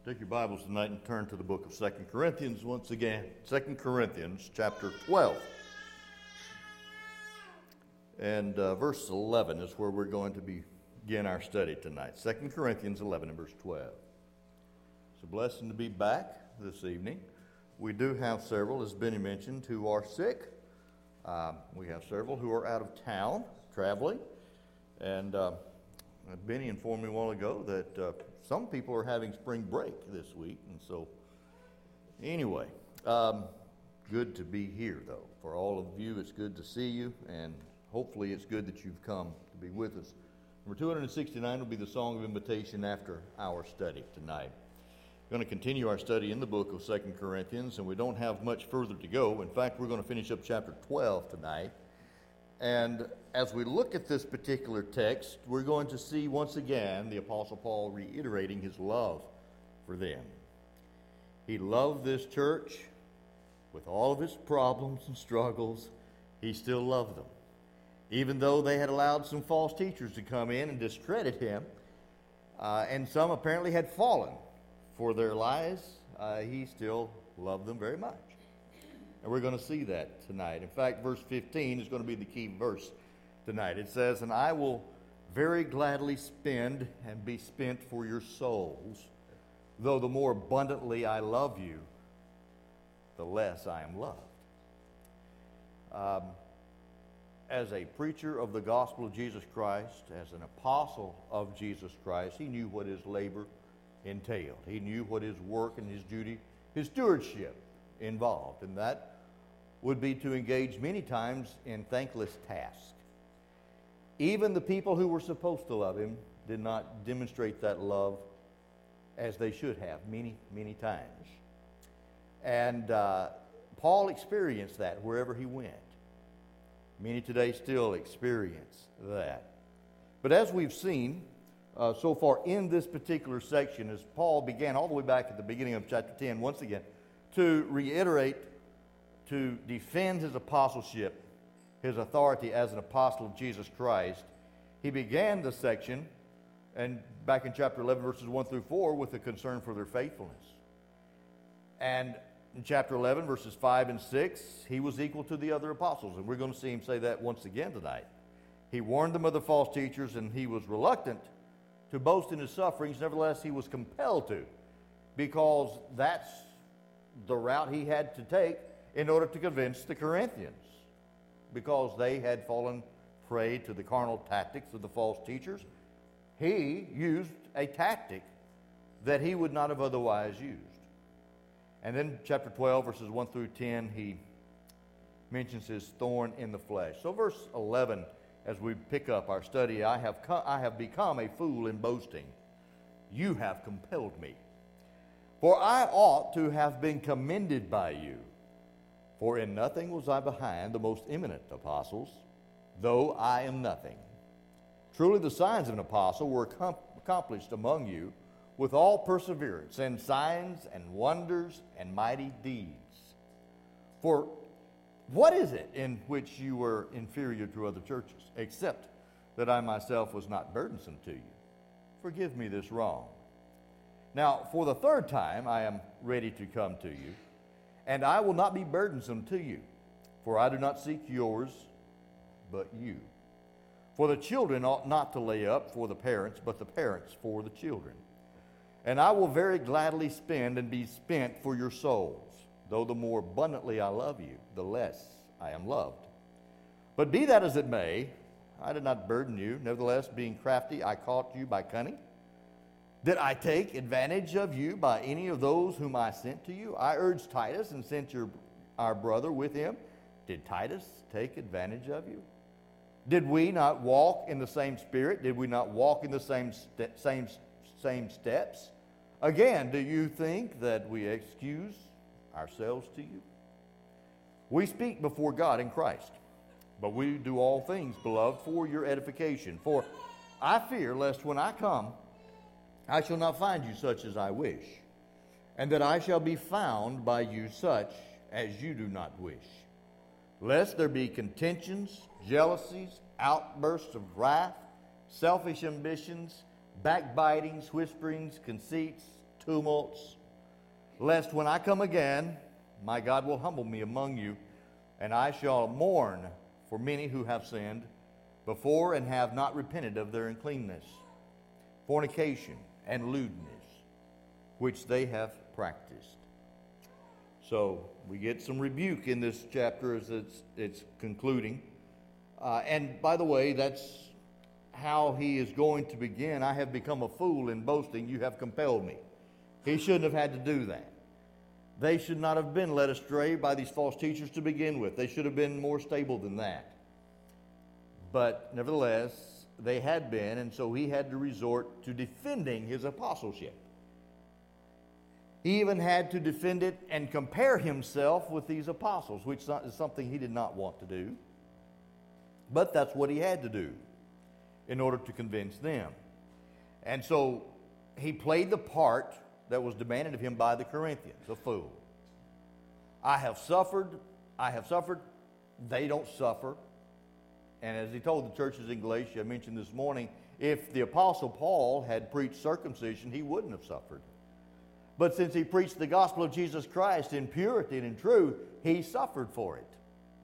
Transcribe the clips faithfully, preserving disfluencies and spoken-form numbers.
Take your Bibles tonight and turn to the book of Second Corinthians once again. Second Corinthians chapter twelve. And uh, verse eleven is where we're going to begin our study tonight. Second Corinthians eleven and verse twelve. It's a blessing to be back this evening. We do have several, as Benny mentioned, who are sick. Uh, we have several who are out of town, traveling. And uh, Benny informed me a while ago that uh, some people are having spring break this week. And so, anyway, um, good to be here, though. For all of you, it's good to see you, and hopefully it's good that you've come to be with us. Number two hundred sixty-nine will be the song of invitation after our study tonight. We're going to continue our study in the book of Second Corinthians, and we don't have much further to go. In fact, we're going to finish up chapter twelve tonight. And as we look at this particular text, we're going to see once again the Apostle Paul reiterating his love for them. He loved this church with all of its problems and struggles. He still loved them. Even though they had allowed some false teachers to come in and discredit him, uh, and some apparently had fallen for their lies, uh, he still loved them very much. And we're going to see that tonight. In fact, verse fifteen is going to be the key verse tonight. It says, "And I will very gladly spend and be spent for your souls, though the more abundantly I love you, the less I am loved." Um, as a preacher of the gospel of Jesus Christ, as an apostle of Jesus Christ, he knew what his labor entailed. He knew what his work and his duty, his stewardship involved, and that would be to engage many times in thankless tasks. Even the people who were supposed to love him did not demonstrate that love as they should have many, many times. And uh, Paul experienced that wherever he went. Many today still experience that. But as we've seen uh, so far in this particular section, as Paul began all the way back at the beginning of chapter ten, once again, to reiterate, to defend his apostleship, his authority as an apostle of Jesus Christ, he began the section, and back in chapter eleven, verses one through four, with a concern for their faithfulness. And in chapter eleven, verses five and six, he was equal to the other apostles, and we're going to see him say that once again tonight. He warned them of the false teachers, and he was reluctant to boast in his sufferings. Nevertheless, he was compelled to, because that's the route he had to take in order to convince the Corinthians, because they had fallen prey to the carnal tactics of the false teachers. He used a tactic that he would not have otherwise used. And then chapter twelve, verses one through ten, he mentions his thorn in the flesh. So verse eleven, as we pick up our study, I have, co- I have become a fool in boasting. You have compelled me. For I ought to have been commended by you. For in nothing was I behind the most eminent apostles, though I am nothing. Truly the signs of an apostle were com- accomplished among you with all perseverance, and signs and wonders and mighty deeds. For what is it in which you were inferior to other churches, except that I myself was not burdensome to you? Forgive me this wrong. Now, for the third time I am ready to come to you, and I will not be burdensome to you, for I do not seek yours, but you. For the children ought not to lay up for the parents, but the parents for the children. And I will very gladly spend and be spent for your souls, though the more abundantly I love you, the less I am loved. But be that as it may, I did not burden you. Nevertheless, being crafty, I caught you by cunning. Did I take advantage of you by any of those whom I sent to you? I urged Titus and sent your, our brother with him. Did Titus take advantage of you? Did we not walk in the same spirit? Did we not walk in the same st- same same steps? Again, do you think that we excuse ourselves to you? We speak before God in Christ, but we do all things, beloved, for your edification. For I fear lest when I come, I shall not find you such as I wish, and that I shall be found by you such as you do not wish. Lest there be contentions, jealousies, outbursts of wrath, selfish ambitions, backbitings, whisperings, conceits, tumults, lest when I come again, my God will humble me among you, and I shall mourn for many who have sinned before and have not repented of their uncleanness, fornication, and lewdness, which they have practiced. So we get some rebuke in this chapter as it's, it's concluding. Uh, and by the way, that's how he is going to begin. I have become a fool in boasting. You have compelled me. He shouldn't have had to do that. They should not have been led astray by these false teachers to begin with. They should have been more stable than that. But nevertheless, they had been, and so he had to resort to defending his apostleship. He even had to defend it and compare himself with these apostles, which is something he did not want to do. But that's what he had to do in order to convince them. And so he played the part that was demanded of him by the Corinthians, a fool. I have suffered, I have suffered, they don't suffer. And as he told the churches in Galatia, I mentioned this morning, if the Apostle Paul had preached circumcision, he wouldn't have suffered. But since he preached the gospel of Jesus Christ in purity and in truth, he suffered for it.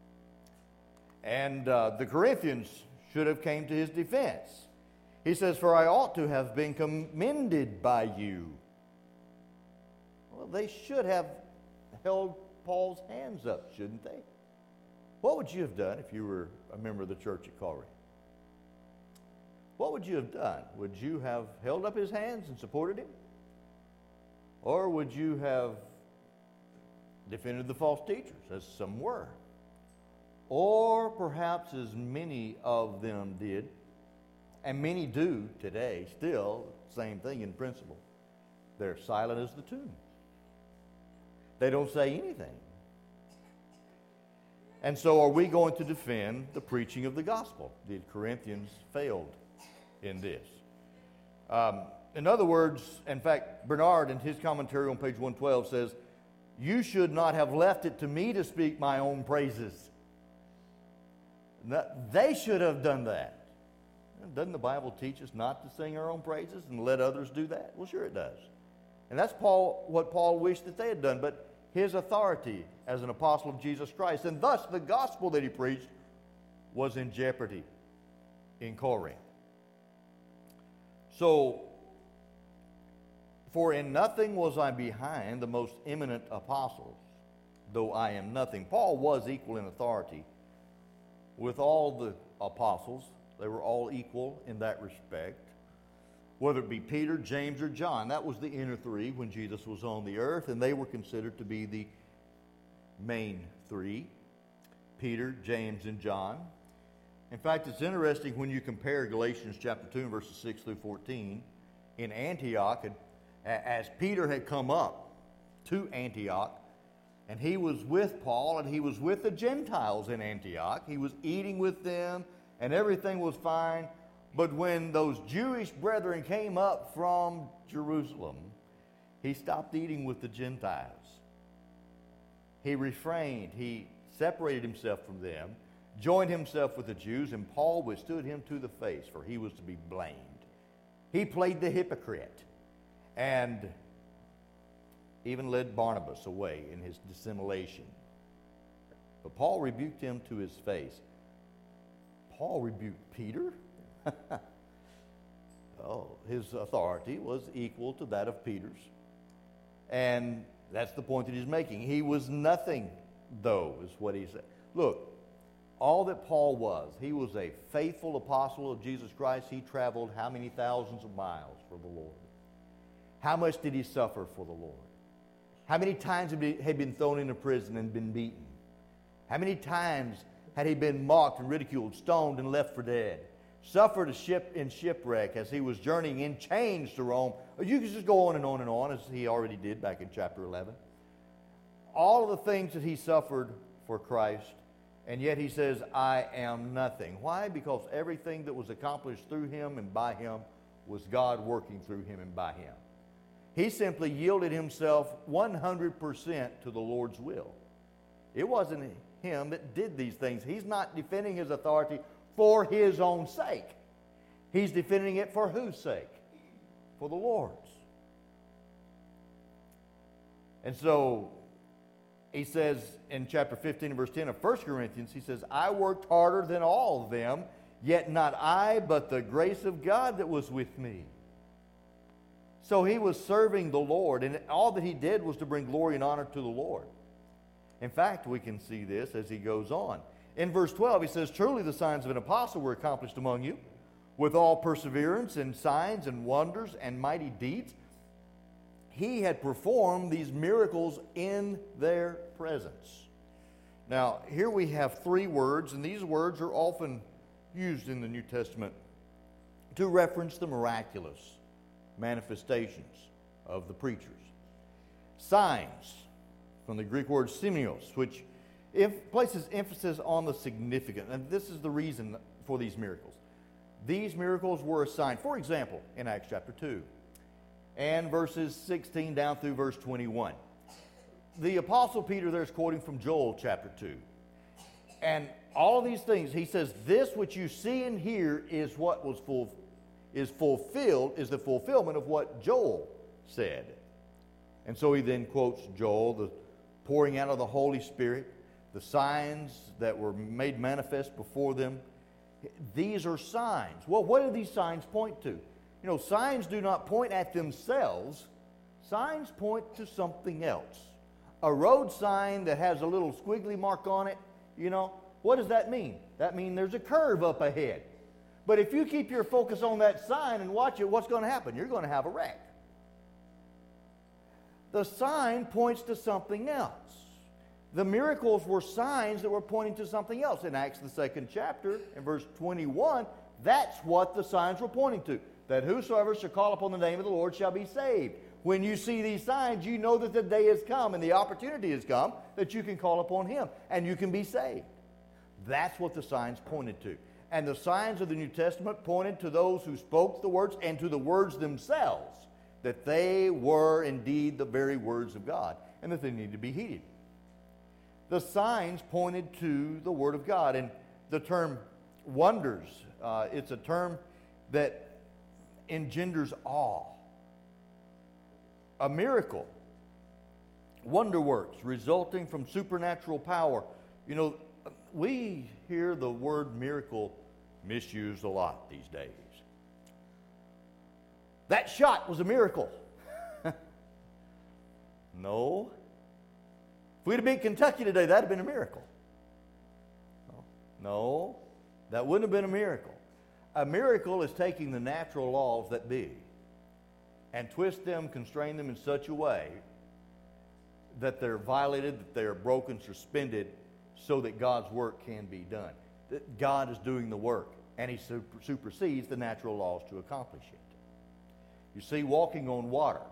And uh, the Corinthians should have came to his defense. He says, for I ought to have been commended by you. Well, they should have held Paul's hands up, shouldn't they? What would you have done if you were a member of the church at Corinth? What would you have done? Would you have held up his hands and supported him? Or would you have defended the false teachers, as some were? Or perhaps as many of them did, and many do today, still, same thing in principle. They're silent as the tomb. They don't say anything. And so are we going to defend the preaching of the gospel? The Corinthians failed in this. Um, in other words, in fact, Bernard in his commentary on page one twelve says, you should not have left it to me to speak my own praises. They should have done that. Doesn't the Bible teach us not to sing our own praises and let others do that? Well, sure it does. And that's Paul, what Paul wished that they had done. But his authority as an apostle of Jesus Christ, and thus the gospel that he preached, was in jeopardy in Corinth. So, for in nothing was I behind the most eminent apostles, though I am nothing. Paul was equal in authority with all the apostles. They were all equal in that respect. Whether it be Peter, James, or John, that was the inner three when Jesus was on the earth, and they were considered to be the main three, Peter, James, and John. In fact, it's interesting when you compare Galatians chapter two, verses six through fourteen. In Antioch, as Peter had come up to Antioch, and he was with Paul, and he was with the Gentiles in Antioch. He was eating with them, and everything was fine. But when those Jewish brethren came up from Jerusalem, he stopped eating with the Gentiles. He refrained. He separated himself from them, joined himself with the Jews, and Paul withstood him to the face, for he was to be blamed. He played the hypocrite and even led Barnabas away in his dissimulation. But Paul rebuked him to his face. Paul rebuked Peter? Oh, his authority was equal to that of Peter's. And that's the point that he's making. He was nothing, though, is what he said. Look, all that Paul was, he was a faithful apostle of Jesus Christ. He traveled how many thousands of miles for the Lord? How much did he suffer for the Lord? How many times had he been thrown into prison and been beaten? How many times had he been mocked and ridiculed, stoned, and left for dead? Suffered a ship in shipwreck as he was journeying in chains to Rome. You can just go on and on and on, as he already did back in chapter eleven. All of the things that he suffered for Christ, and yet he says, I am nothing. Why? Because everything that was accomplished through him and by him was God working through him and by him. He simply yielded himself one hundred percent to the Lord's will. It wasn't him that did these things. He's not defending his authority for his own sake. He's defending it for whose sake? For the Lord's. And so he says in chapter fifteen and verse ten of First Corinthians, he says, I worked harder than all of them, yet not I, but the grace of God that was with me. So he was serving the Lord, and all that he did was to bring glory and honor to the Lord. In fact, we can see this as he goes on. In verse twelve, he says, truly the signs of an apostle were accomplished among you, with all perseverance and signs and wonders and mighty deeds. He had performed these miracles in their presence. Now, here we have three words, and these words are often used in the New Testament to reference the miraculous manifestations of the preachers. Signs, from the Greek word simios, which if places emphasis on the significant, and this is the reason for these miracles. These miracles were a sign. For example, in Acts chapter two, and verses sixteen down through verse twenty-one. The Apostle Peter there is quoting from Joel chapter two. And all of these things, he says, this which you see and hear is what was full, is fulfilled, is the fulfillment of what Joel said. And so he then quotes Joel, the pouring out of the Holy Spirit, the signs that were made manifest before them. These are signs. Well, what do these signs point to? You know, signs do not point at themselves. Signs point to something else. A road sign that has a little squiggly mark on it, you know, what does that mean? That means there's a curve up ahead. But if you keep your focus on that sign and watch it, what's going to happen? You're going to have a wreck. The sign points to something else. The miracles were signs that were pointing to something else. In Acts, the second chapter, in verse twenty-one, that's what the signs were pointing to. That whosoever shall call upon the name of the Lord shall be saved. When you see these signs, you know that the day has come and the opportunity has come that you can call upon Him and you can be saved. That's what the signs pointed to. And the signs of the New Testament pointed to those who spoke the words and to the words themselves, that they were indeed the very words of God and that they needed to be heeded. The signs pointed to the Word of God. And the term wonders, uh, it's a term that engenders awe. A miracle, wonder works resulting from supernatural power. You know, we hear the word miracle misused a lot these days. That shot was a miracle. No. If we'd have beat Kentucky today, that would have been a miracle. No, that wouldn't have been a miracle. A miracle is taking the natural laws that be and twist them, constrain them in such a way that they're violated, that they're broken, suspended, so that God's work can be done. That God is doing the work, and He super- supersedes the natural laws to accomplish it. You see, walking on water,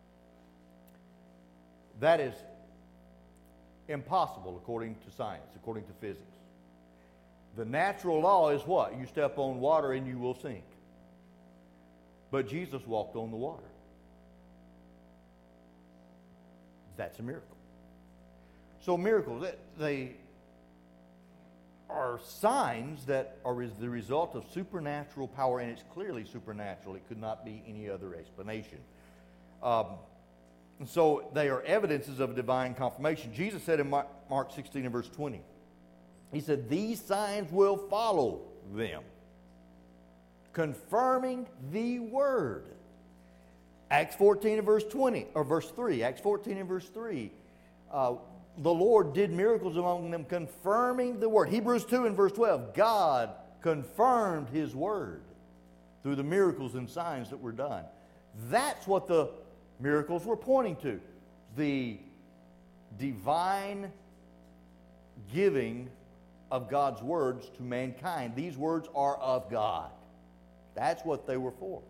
that is impossible according to science, according to physics. The natural law is what? You step on water and you will sink. But Jesus walked on the water. That's a miracle. So miracles, they are signs that are the result of supernatural power, and it's clearly supernatural. It could not be any other explanation. Um, and so they are evidences of divine confirmation. Jesus said in Mark sixteen and verse twenty, He said, these signs will follow them, confirming the word. Acts fourteen and verse twenty, or verse three, Acts fourteen and verse three, uh, the Lord did miracles among them, confirming the word. Hebrews two and verse twelve, God confirmed His word through the miracles and signs that were done. That's what the miracles were pointing to. The divine giving of God's words to mankind. These words are of God. That's what they were for.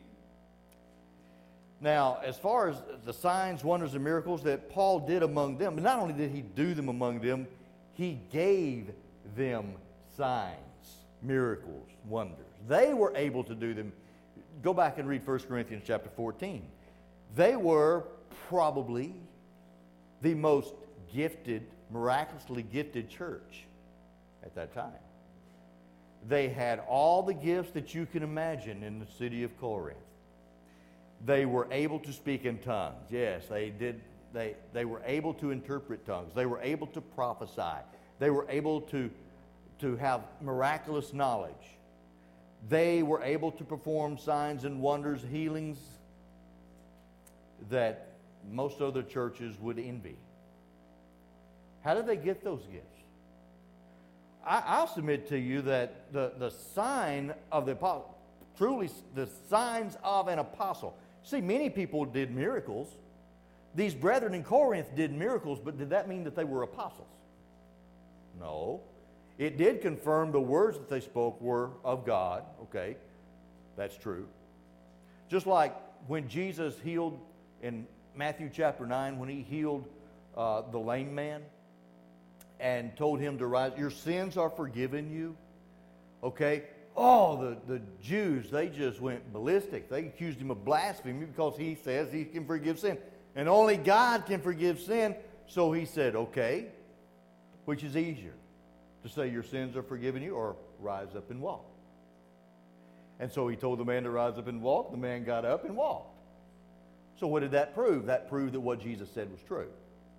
Now, as far as the signs, wonders, and miracles that Paul did among them, but not only did he do them among them, he gave them signs, miracles, wonders. They were able to do them. Go back and read First Corinthians chapter fourteen. They were probably the most gifted, miraculously gifted church at that time. They had all the gifts that you can imagine in the city of Corinth. They were able to speak in tongues. Yes, they did they, they were able to interpret tongues. They were able to prophesy. They were able to, to have miraculous knowledge. They were able to perform signs and wonders, healings that most other churches would envy. How did they get those gifts? I, I'll submit to you that the, the sign of the apostle, truly the signs of an apostle. See, many people did miracles. These brethren in Corinth did miracles, but did that mean that they were apostles? No. It did confirm the words that they spoke were of God. Okay, that's true. Just like when Jesus healed in Matthew chapter nine, when he healed uh, the lame man and told him to rise, your sins are forgiven you. Okay, oh, the, the Jews, they just went ballistic. They accused him of blasphemy because he says he can forgive sin. And only God can forgive sin. So he said, okay, which is easier? To say your sins are forgiven you or rise up and walk? And so he told the man to rise up and walk. The man got up and walked. So what did that prove? That proved that what Jesus said was true.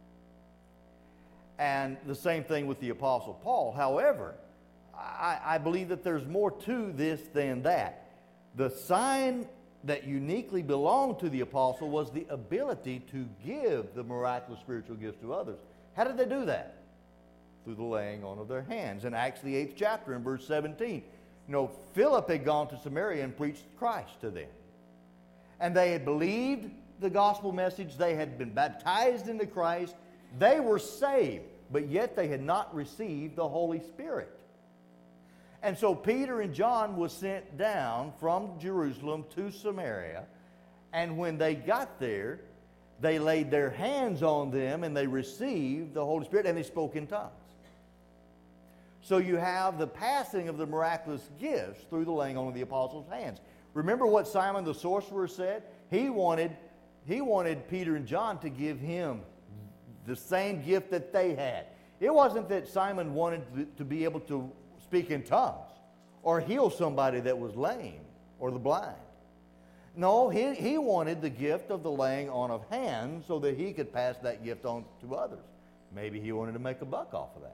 And the same thing with the Apostle Paul. However, I, I believe that there's more to this than that. The sign that uniquely belonged to the apostle was the ability to give the miraculous spiritual gifts to others. How did they do that? Through the laying on of their hands. In Acts the eighth chapter, in verse seventeen, you know, Philip had gone to Samaria and preached Christ to them. And they had believed the gospel message. They had been baptized into Christ. They were saved, but yet they had not received the Holy Spirit. And so Peter and John was sent down from Jerusalem to Samaria. And when they got there, they laid their hands on them and they received the Holy Spirit and they spoke in tongues. So you have the passing of the miraculous gifts through the laying on of the apostles' hands. Remember what Simon the sorcerer said? He wanted, he wanted Peter and John to give him the same gift that they had. It wasn't that Simon wanted to, to be able to speak in tongues or heal somebody that was lame or the blind. No, he, he wanted the gift of the laying on of hands so that he could pass that gift on to others. Maybe he wanted to make a buck off of that.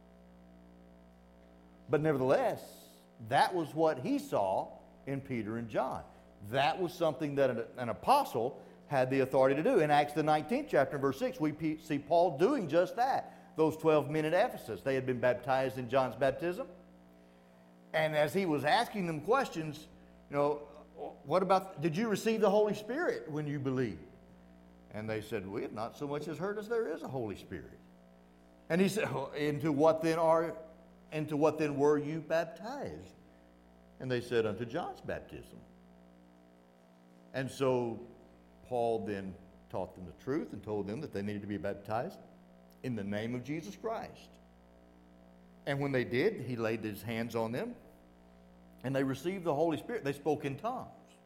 But nevertheless, that was what he saw in Peter and John. That was something that an, an apostle had the authority to do. In Acts the nineteenth chapter, verse six, we p- see Paul doing just that. Those twelve men at Ephesus, they had been baptized in John's baptism. And as he was asking them questions, you know, what about, did you receive the Holy Spirit when you believed? And they said, we have not so much as heard as there is a Holy Spirit. And he said, well, into what then are, into what then were you baptized? And they said, unto John's baptism. And so Paul then taught them the truth and told them that they needed to be baptized in the name of Jesus Christ. And when they did, he laid his hands on them, and they received the Holy Spirit. They spoke in tongues.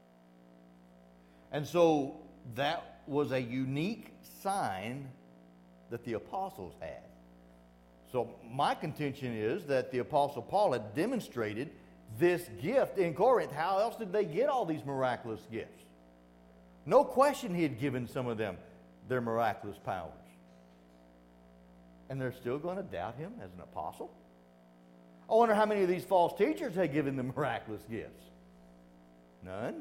And so that was a unique sign that the apostles had. So my contention is that the Apostle Paul had demonstrated this gift in Corinth. How else did they get all these miraculous gifts? No question he had given some of them their miraculous powers. And they're still going to doubt him as an apostle? I wonder how many of these false teachers had given them miraculous gifts. None.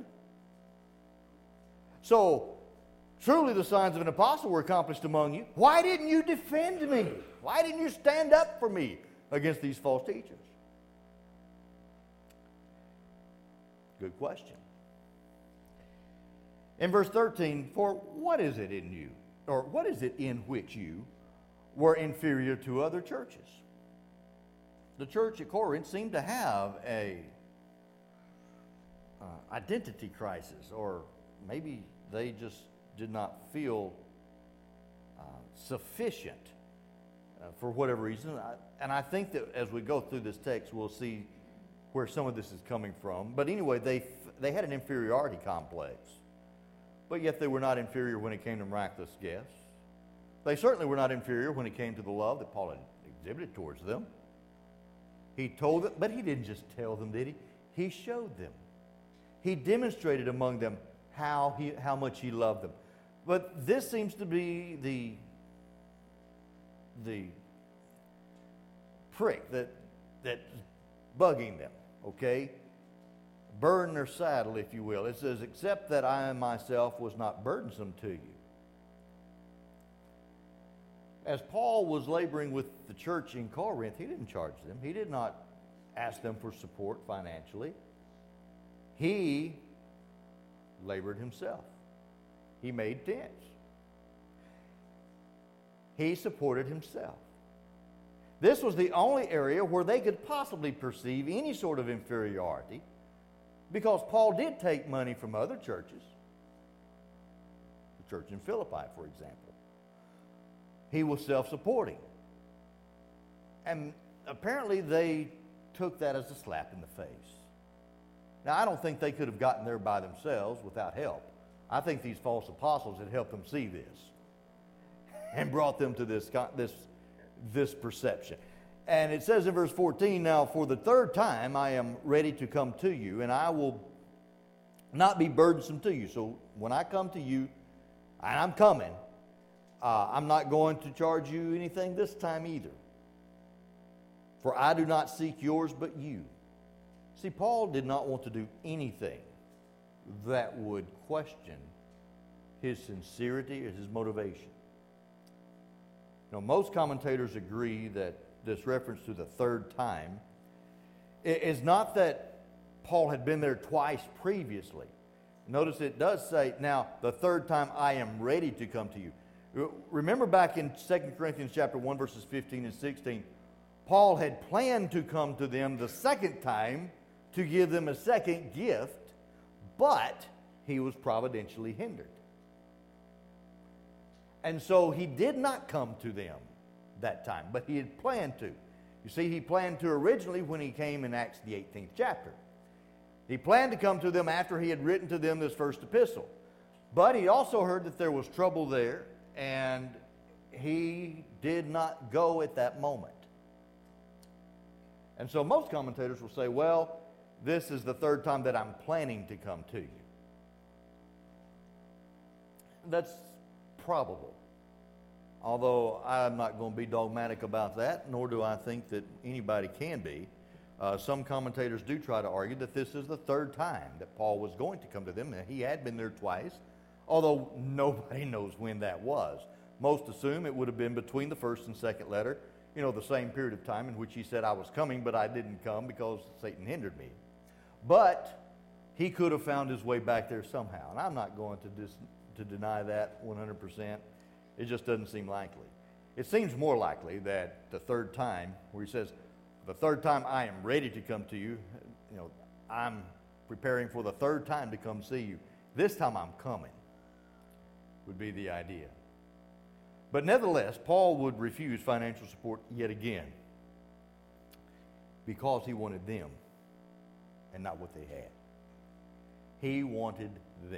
So, truly the signs of an apostle were accomplished among you. Why didn't you defend me? Why didn't you stand up for me against these false teachers? Good question. In verse thirteen, for what is it in you, or what is it in which you were inferior to other churches? The church at Corinth seemed to have a uh, identity crisis, or maybe they just did not feel uh, sufficient uh, for whatever reason. I, and I think that as we go through this text, we'll see where some of this is coming from. But anyway, they they had an inferiority complex, but yet they were not inferior when it came to miraculous gifts. They certainly were not inferior when it came to the love that Paul had exhibited towards them. He told them, but he didn't just tell them, did he? He showed them. He demonstrated among them how he, how much he loved them. But this seems to be the, the prick that, that's bugging them, okay? Burden their saddle, if you will. It says, except that I myself was not burdensome to you. As Paul was laboring with the church in Corinth, he didn't charge them. He did not ask them for support financially. He labored himself. He made tents. He supported himself. This was the only area where they could possibly perceive any sort of inferiority, because Paul did take money from other churches. The church in Philippi, for example. He was self-supporting. And apparently they took that as a slap in the face. Now, I don't think they could have gotten there by themselves without help. I think these false apostles had helped them see this and brought them to this, this, this perception. And it says in verse fourteen, now for the third time I am ready to come to you, and I will not be burdensome to you. So when I come to you, and I'm coming, uh, I'm not going to charge you anything this time either. For I do not seek yours but you. See, Paul did not want to do anything that would question his sincerity or his motivation. Now, most commentators agree that this reference to the third time is not that Paul had been there twice previously. Notice it does say, now, the third time I am ready to come to you. Remember back in Second Corinthians chapter one, verses fifteen and sixteen, Paul had planned to come to them the second time to give them a second gift, but he was providentially hindered. And so he did not come to them that time, but he had planned to. You see, he planned to originally when he came in Acts the eighteenth chapter. He planned to come to them after he had written to them this first epistle. But he also heard that there was trouble there, and he did not go at that moment. And so most commentators will say, well, this is the third time that I'm planning to come to you. That's probable. Although I'm not going to be dogmatic about that, nor do I think that anybody can be. Uh, some commentators do try to argue that this is the third time that Paul was going to come to them. And he had been there twice, although nobody knows when that was. Most assume it would have been between the first and second letter, you know, the same period of time in which he said, I was coming, but I didn't come because Satan hindered me. But he could have found his way back there somehow. And I'm not going to, dis- to deny that one hundred percent. It just doesn't seem likely. It seems more likely that the third time, where he says, the third time I am ready to come to you, you know, I'm preparing for the third time to come see you. This time I'm coming, would be the idea. But nevertheless, Paul would refuse financial support yet again because he wanted them and not what they had. He wanted them.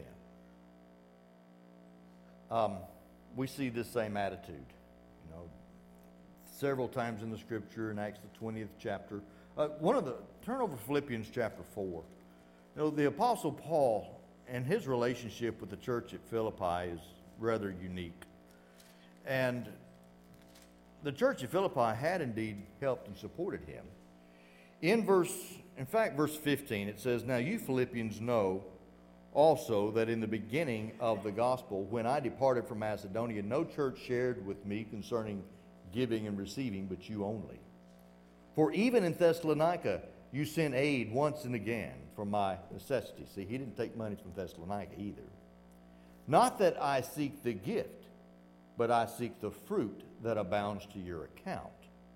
Um, we see this same attitude, you know, several times in the Scripture in Acts the twentieth chapter. Uh, one of the turn over Philippians chapter four. You know, the Apostle Paul and his relationship with the church at Philippi is rather unique. And the church at Philippi had indeed helped and supported him. In verse, in fact, verse fifteen, it says, now you Philippians know also that in the beginning of the gospel, when I departed from Macedonia, no church shared with me concerning giving and receiving, but you only. For even in Thessalonica, you sent aid once and again for my necessities. See, he didn't take money from Thessalonica either. Not that I seek the gift, but I seek the fruit that abounds to your account.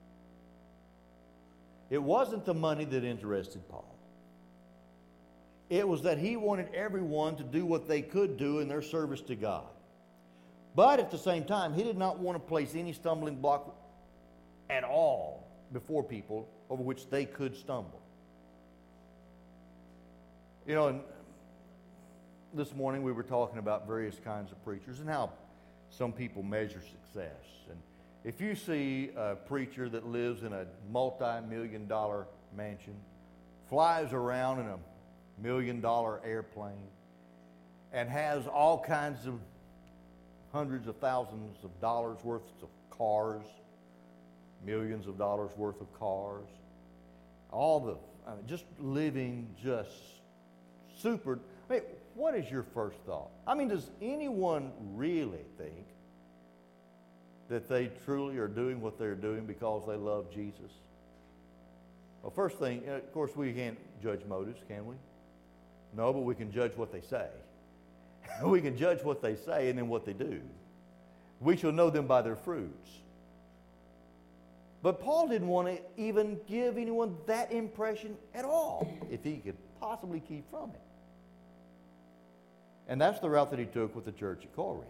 It wasn't the money that interested Paul. It was that he wanted everyone to do what they could do in their service to God. But at the same time, he did not want to place any stumbling block at all before people over which they could stumble. You know, and this morning we were talking about various kinds of preachers and how some people measure success. And if you see a preacher that lives in a multi-million dollar mansion, flies around in a million dollar airplane, and has all kinds of hundreds of thousands of dollars worth of cars, millions of dollars worth of cars, all the, I mean, just living just super. I mean, what is your first thought? I mean, does anyone really think that they truly are doing what they're doing because they love Jesus? Well, first thing, of course, we can't judge motives, can we? No, but we can judge what they say. We can judge what they say and then what they do. We shall know them by their fruits. But Paul didn't want to even give anyone that impression at all, if he could possibly keep from it. And that's the route that he took with the church at Corinth.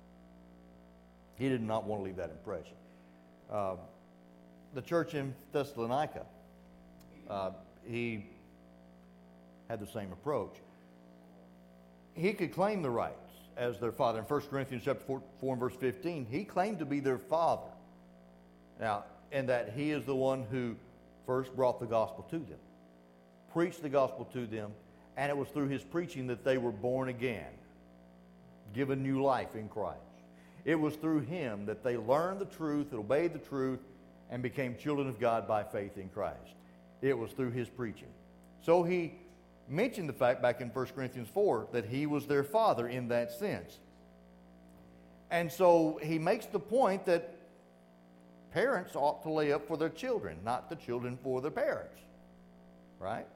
He did not want to leave that impression. Uh, the church in Thessalonica, uh, he had the same approach. He could claim the rights as their father. In First Corinthians chapter four, four and verse fifteen, he claimed to be their father. Now, and that he is the one who first brought the gospel to them, preached the gospel to them, and it was through his preaching that they were born again, given new life in Christ. It was through him that they learned the truth, obeyed the truth, and became children of God by faith in Christ. It was through his preaching. So he mentioned the fact back in First Corinthians four that he was their father in that sense. And so he makes the point that parents ought to lay up for their children, not the children for their parents. Right?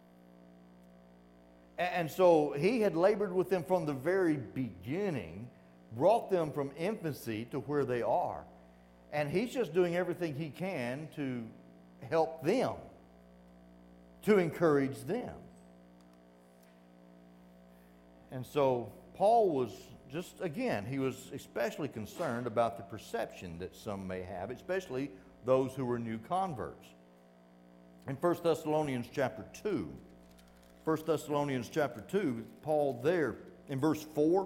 And so he had labored with them from the very beginning, brought them from infancy to where they are. And he's just doing everything he can to help them, to encourage them. And so Paul was just, again, he was especially concerned about the perception that some may have, especially those who were new converts. In First Thessalonians chapter two, First Thessalonians chapter two, Paul there in verse four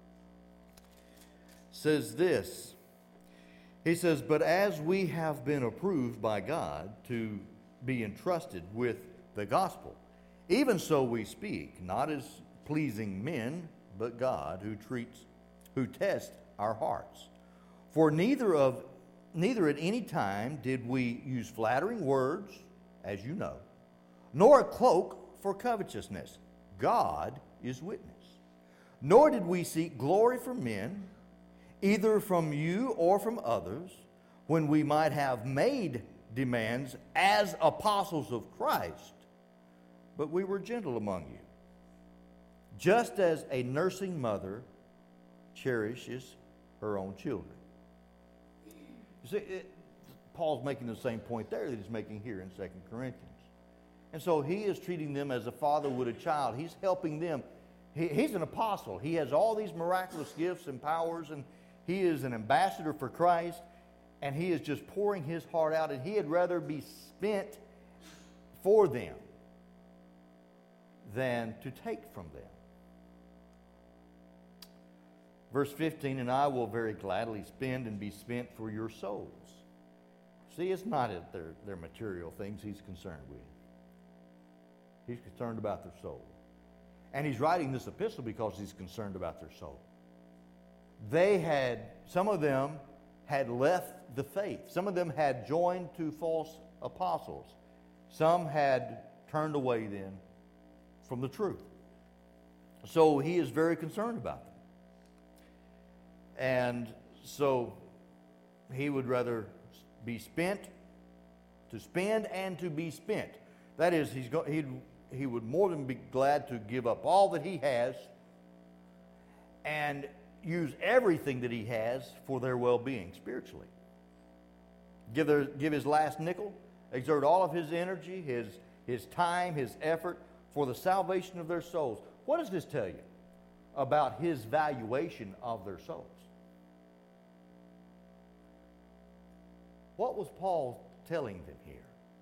says this. He says, "But as we have been approved by God to be entrusted with the gospel, even so we speak, not as pleasing men, but God, who treats, who tests our hearts. For neither of neither at any time did we use flattering words, as you know, nor a cloak for covetousness. God is witness. Nor did we seek glory from men, either from you or from others, when we might have made demands as apostles of Christ, but we were gentle among you, just as a nursing mother cherishes her own children." You see, it, Paul's making the same point there that he's making here in Second Corinthians. And so he is treating them as a father would a child. He's helping them. He, he's an apostle. He has all these miraculous gifts and powers, and he is an ambassador for Christ, and he is just pouring his heart out, and he had rather be spent for them than to take from them. Verse fifteen, "And I will very gladly spend and be spent for your souls." See, it's not their, their material things he's concerned with. He's concerned about their soul. And he's writing this epistle because he's concerned about their soul. They had, some of them had left the faith. Some of them had joined to false apostles. Some had turned away then from the truth. So he is very concerned about them. And so he would rather be spent, to spend and to be spent. That is, he's go, he'd, he would more than be glad to give up all that he has and use everything that he has for their well-being spiritually. Give, their, give his last nickel, exert all of his energy, his, his time, his effort for the salvation of their souls. What does this tell you about his valuation of their souls? What was Paul telling them here?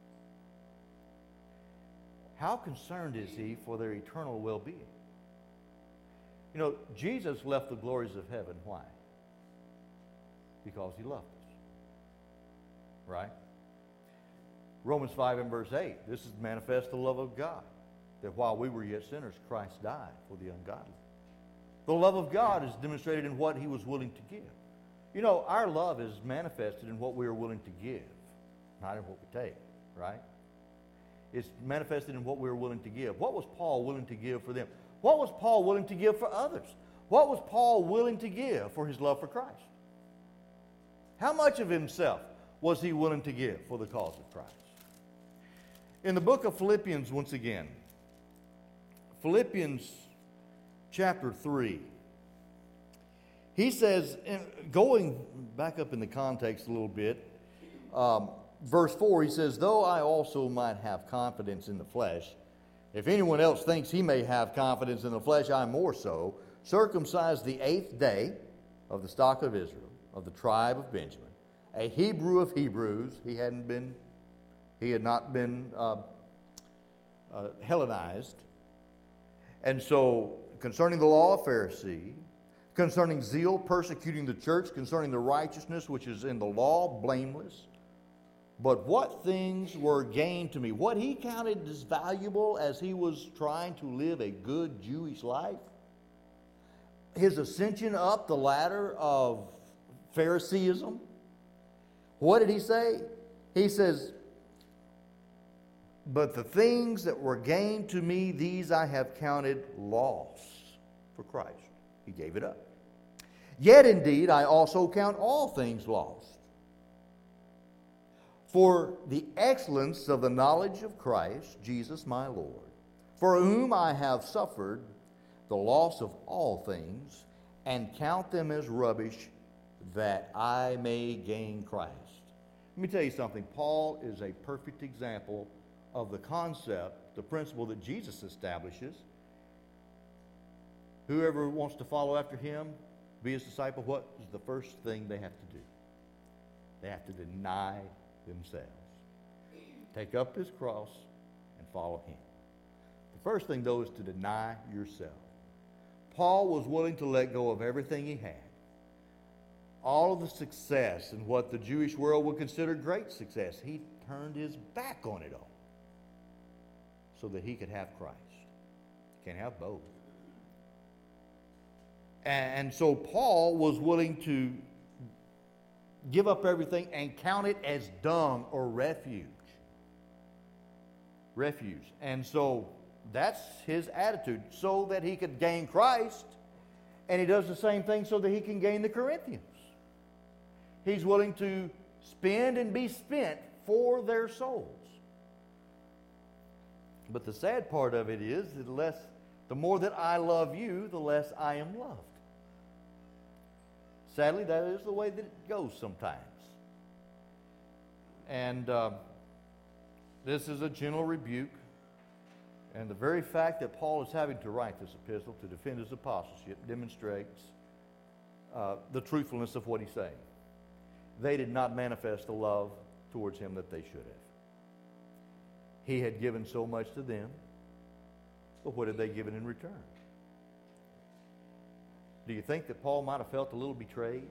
How concerned is he for their eternal well-being? You know, Jesus left the glories of heaven. Why? Because he loved us. Right? Romans five and verse eight. This is manifest the love of God, that while we were yet sinners, Christ died for the ungodly. The love of God is demonstrated in what he was willing to give. You know, our love is manifested in what we are willing to give, not in what we take, right? It's manifested in what we are willing to give. What was Paul willing to give for them? What was Paul willing to give for others? What was Paul willing to give for his love for Christ? How much of himself was he willing to give for the cause of Christ? In the book of Philippians, once again, Philippians chapter three, he says, going back up in the context a little bit, um, verse four, he says, though I also might have confidence in the flesh, if anyone else thinks he may have confidence in the flesh, I more so, circumcised the eighth day of the stock of Israel, of the tribe of Benjamin, a Hebrew of Hebrews. He hadn't been, he had not been uh, uh, Hellenized. And so, concerning the law of Pharisee, concerning zeal, persecuting the church, concerning the righteousness which is in the law, blameless. But what things were gained to me? What he counted as valuable as he was trying to live a good Jewish life? His ascension up the ladder of Phariseeism. What did he say? He says, but the things that were gained to me, these I have counted loss for Christ. He gave it up. Yet indeed, I also count all things lost for the excellence of the knowledge of Christ, Jesus my Lord, for whom I have suffered the loss of all things, and count them as rubbish, that I may gain Christ. Let me tell you something. Paul is a perfect example of the concept, the principle that Jesus establishes. Whoever wants to follow after him, be his disciple, what is the first thing they have to do? They have to deny themselves. Take up his cross and follow him. The first thing, though, is to deny yourself. Paul was willing to let go of everything he had. All of the success and what the Jewish world would consider great success, he turned his back on it all so that he could have Christ. You can't have both. And so Paul was willing to give up everything and count it as dung or refuge. Refuge. And so that's his attitude, so that he could gain Christ. And he does the same thing so that he can gain the Corinthians. He's willing to spend and be spent for their souls. But the sad part of it is that the less, the more that I love you, the less I am loved. Sadly, that is the way that it goes sometimes. And uh, this is a gentle rebuke. And the very fact that Paul is having to write this epistle to defend his apostleship demonstrates uh, the truthfulness of what he's saying. They did not manifest the love towards him that they should have. He had given so much to them, but what had they given in return? Do you think that Paul might have felt a little betrayed?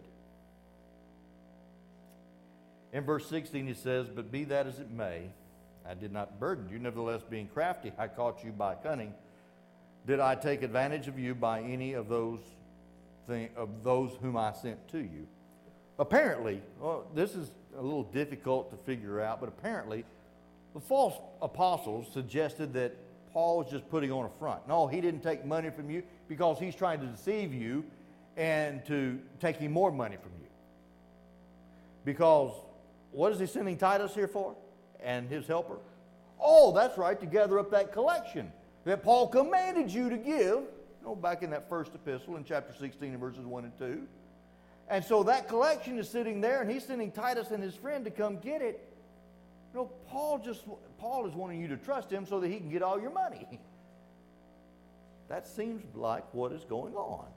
In verse sixteen, he says, but be that as it may, I did not burden you. Nevertheless, being crafty, I caught you by cunning. Did I take advantage of you by any of those thing, of those whom I sent to you? Apparently, well, this is a little difficult to figure out, but apparently the false apostles suggested that Paul was just putting on a front. No, he didn't take money from you because he's trying to deceive you and to take you more money from you. Because what is he sending Titus here for? And his helper? Oh, that's right, to gather up that collection that Paul commanded you to give, you know, back in that first epistle in chapter sixteen and verses one and two. And so that collection is sitting there, and he's sending Titus and his friend to come get it. You know, Paul just Paul is wanting you to trust him so that he can get all your money. That seems like what is going on.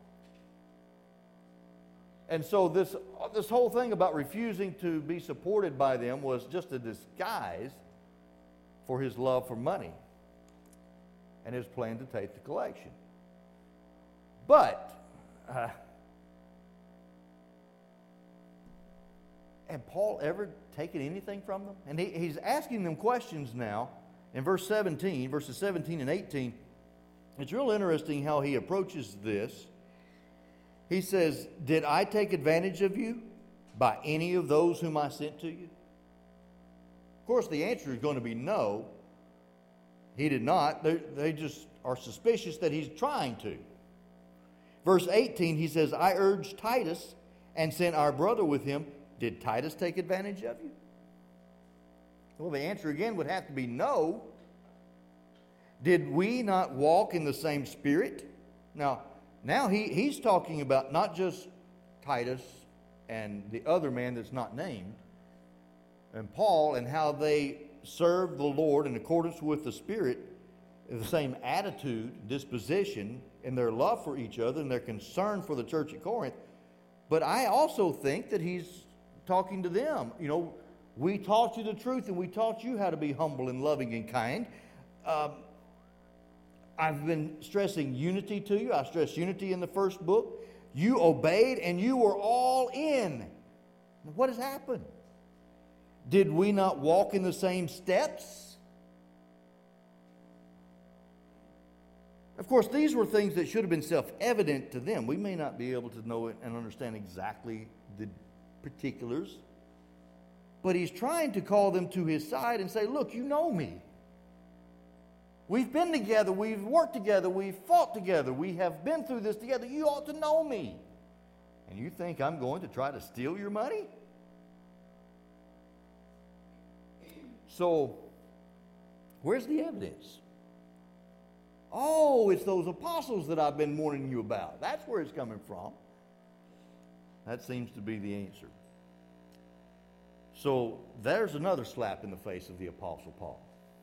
And so this, this whole thing about refusing to be supported by them was just a disguise for his love for money and his plan to take the collection. But, uh, had Paul ever taken anything from them? And he, he's asking them questions now in verse seventeen, verses seventeen and eighteen. It's real interesting how he approaches this. He says, did I take advantage of you by any of those whom I sent to you? Of course, the answer is going to be no. He did not. They, they just are suspicious that he's trying to. Verse eighteen, he says, I urged Titus and sent our brother with him. Did Titus take advantage of you? Well, the answer again would have to be no. Did we not walk in the same spirit? Now, now he, he's talking about not just Titus and the other man that's not named, and Paul, and how they served the Lord in accordance with the Spirit, the same attitude, disposition, and their love for each other and their concern for the church at Corinth. But I also think that he's talking to them. You know, we taught you the truth and we taught you how to be humble and loving and kind. Um, I've been stressing unity to you. I stressed unity in the first book. You obeyed and you were all in. What has happened? Did we not walk in the same steps? Of course, these were things that should have been self-evident to them. We may not be able to know it and understand exactly the particulars. But he's trying to call them to his side and say, look, you know me. We've been together. We've worked together. We've fought together. We have been through this together. You ought to know me. And you think I'm going to try to steal your money? So, where's the evidence? Oh, it's those apostles that I've been warning you about. That's where it's coming from. That seems to be the answer. So, there's another slap in the face of the Apostle Paul.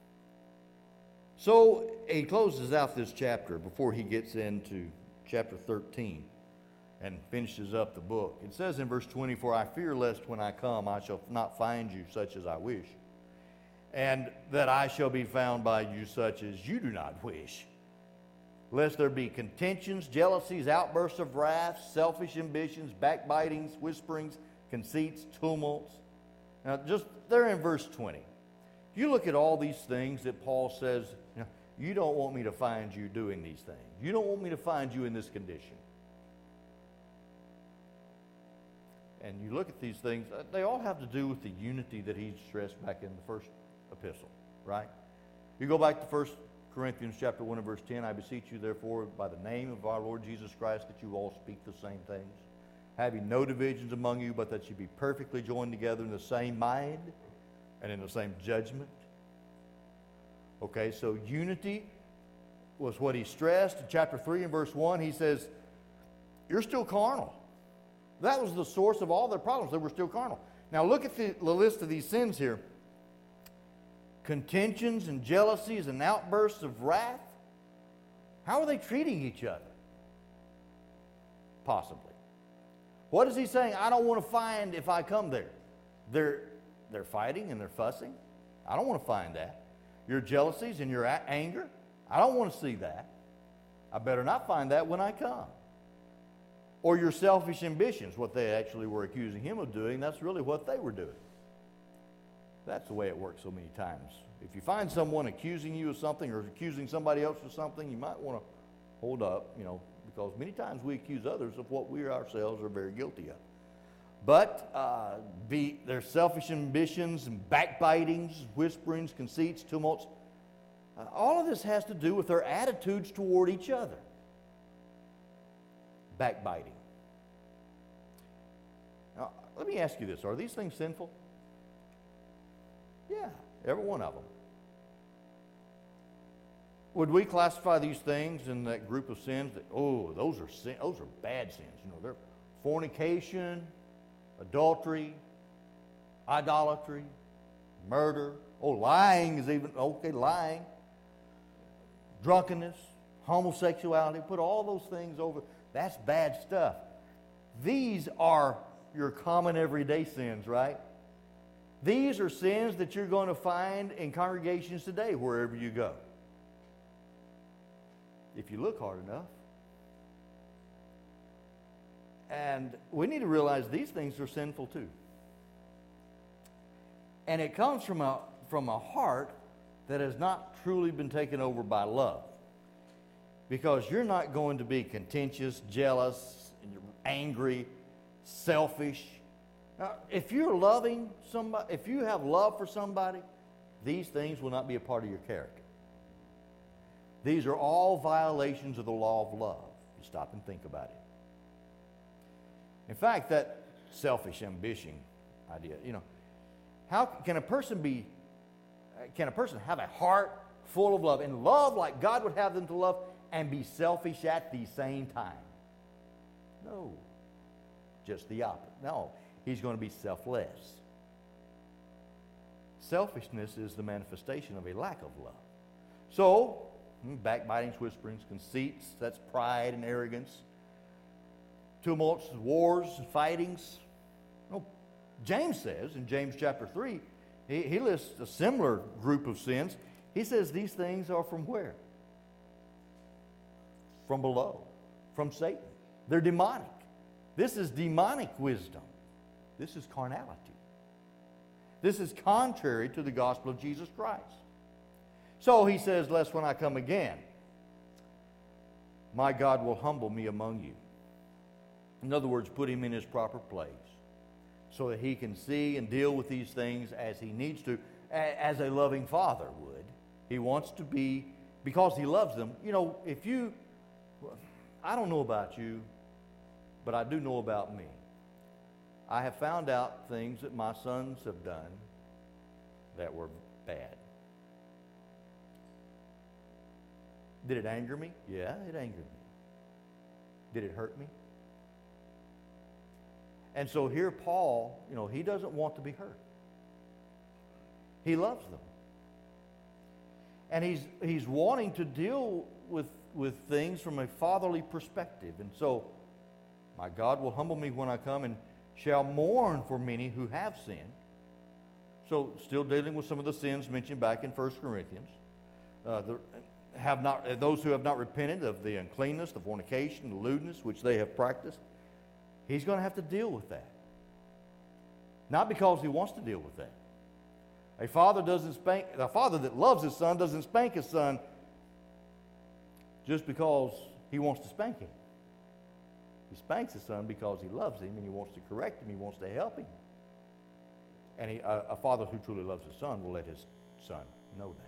So, he closes out this chapter before he gets into chapter thirteen and finishes up the book. It says in verse twenty, for I fear lest when I come I shall not find you such as I wish, and that I shall be found by you such as you do not wish, lest there be contentions, jealousies, outbursts of wrath, selfish ambitions, backbitings, whisperings, conceits, tumults. Now, just there in verse twenty, if you look at all these things that Paul says, you know, you don't want me to find you doing these things. You don't want me to find you in this condition. And you look at these things, they all have to do with the unity that he stressed back in the first epistle, right? You go back to First Corinthians chapter one and verse ten, I beseech you therefore by the name of our Lord Jesus Christ that you all speak the same things, having no divisions among you, but that you be perfectly joined together in the same mind and in the same judgment. Okay, so unity was what he stressed. In chapter three and verse one, he says, you're still carnal. That was the source of all their problems. They were still carnal. Now look at the, the list of these sins here. Contentions and jealousies and outbursts of wrath. How are they treating each other? Possibly. What is he saying? I don't want to find if I come there. They're, they're fighting and they're fussing. I don't want to find that. Your jealousies and your a- anger. I don't want to see that. I better not find that when I come. Or your selfish ambitions, what they actually were accusing him of doing, that's really what they were doing. That's the way it works so many times. If you find someone accusing you of something or accusing somebody else of something, you might want to hold up, you know, because many times we accuse others of what we ourselves are very guilty of. But uh, be, their selfish ambitions and backbitings, whisperings, conceits, tumults, uh, all of this has to do with their attitudes toward each other. Backbiting. Now, let me ask you this. Are these things sinful? Yeah, every one of them. Would we classify these things in that group of sins that, oh, those are sin, those are bad sins. You know, they're fornication, adultery, idolatry, murder. Oh, lying is even, okay, lying. Drunkenness, homosexuality. Put all those things over. That's bad stuff. These are your common everyday sins, right? These are sins that you're going to find in congregations today, wherever you go. If you look hard enough. And we need to realize these things are sinful too. And it comes from a, from a heart that has not truly been taken over by love. Because you're not going to be contentious, jealous, and you're angry, selfish. Now, if you're loving somebody, if you have love for somebody, these things will not be a part of your character. These are all violations of the law of love. You stop and think about it. In fact, that selfish ambition idea, you know, how can a person be, can a person have a heart full of love and love like God would have them to love and be selfish at the same time? No. Just the opposite. No. He's going to be selfless. Selfishness is the manifestation of a lack of love. So, backbitings, whisperings, conceits, that's pride and arrogance. Tumults, wars, fightings. No, James says in James chapter three, he, he lists a similar group of sins. He says these things are from where? From below, from Satan. They're demonic. This is demonic wisdom. This is carnality. This is contrary to the gospel of Jesus Christ. So he says, lest when I come again, my God will humble me among you. In other words, put him in his proper place so that he can see and deal with these things as he needs to, as a loving father would. He wants to be, because he loves them. You know, if you, I don't know about you, but I do know about me. I have found out things that my sons have done that were bad. Did it anger me? Yeah, it angered me. Did it hurt me? And so here Paul, you know, he doesn't want to be hurt. He loves them. And he's he's wanting to deal with, with things from a fatherly perspective. And so, my God will humble me when I come and shall mourn for many who have sinned. So, still dealing with some of the sins mentioned back in First Corinthians. Uh, the, have not those who have not repented of the uncleanness, the fornication, the lewdness which they have practiced. He's going to have to deal with that. Not because he wants to deal with that. A father doesn't spank, a father that loves his son doesn't spank his son just because he wants to spank him. He spanks his son because he loves him and he wants to correct him, he wants to help him. And he, a, a father who truly loves his son will let his son know that.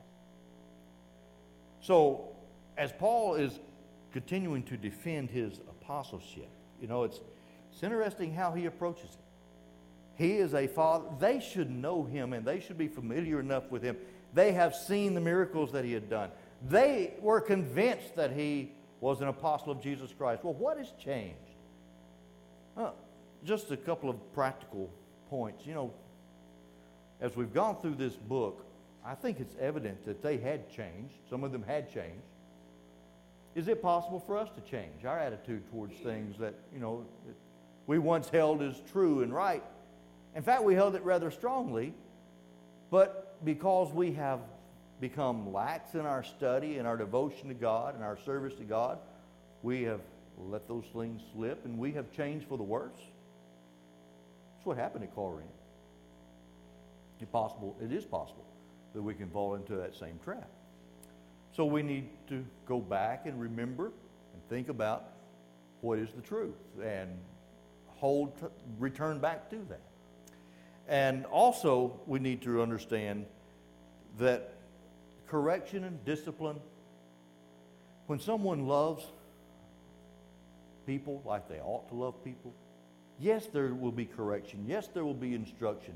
So, as Paul is continuing to defend his apostleship, you know, it's, it's interesting how he approaches it. He is a father. They should know him and they should be familiar enough with him. They have seen the miracles that he had done. They were convinced that he was an apostle of Jesus Christ. Well, what has changed? Well, just a couple of practical points. You know, as we've gone through this book, I think it's evident that they had changed. Some of them had changed. Is it possible for us to change our attitude towards things that, you know, that we once held as true and right? In fact, we held it rather strongly, but because we have become lax in our study and our devotion to God and our service to God, we have let those things slip and we have changed for the worse. That's what happened at Corinth. It's possible, it is possible that we can fall into that same trap. So we need to go back and remember and think about what is the truth and hold, return back to that. And also, we need to understand that correction and discipline, when someone loves people like they ought to love people, yes, there will be correction. Yes, there will be instruction.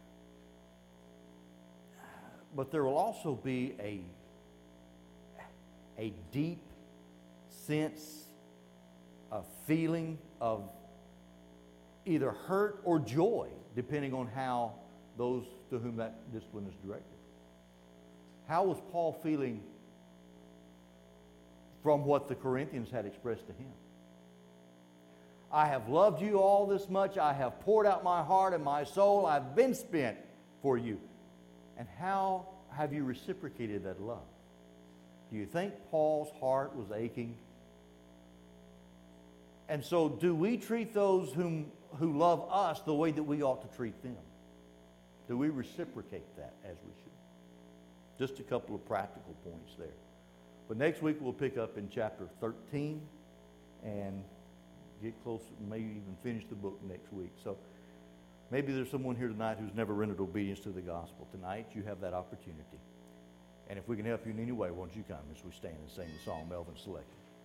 But there will also be a, a deep sense of feeling of either hurt or joy, depending on how those to whom that discipline is directed. How was Paul feeling from what the Corinthians had expressed to him? I have loved you all this much. I have poured out my heart and my soul. I've been spent for you. And how have you reciprocated that love? Do you think Paul's heart was aching? And so do we treat those whom who love us the way that we ought to treat them? Do we reciprocate that as we should? Just a couple of practical points there. But next week we'll pick up in chapter thirteen and get close, maybe even finish the book next week. So maybe there's someone here tonight who's never rendered obedience to the gospel. Tonight you have that opportunity. And if we can help you in any way, won't you come as we stand and sing the song Melvin selected.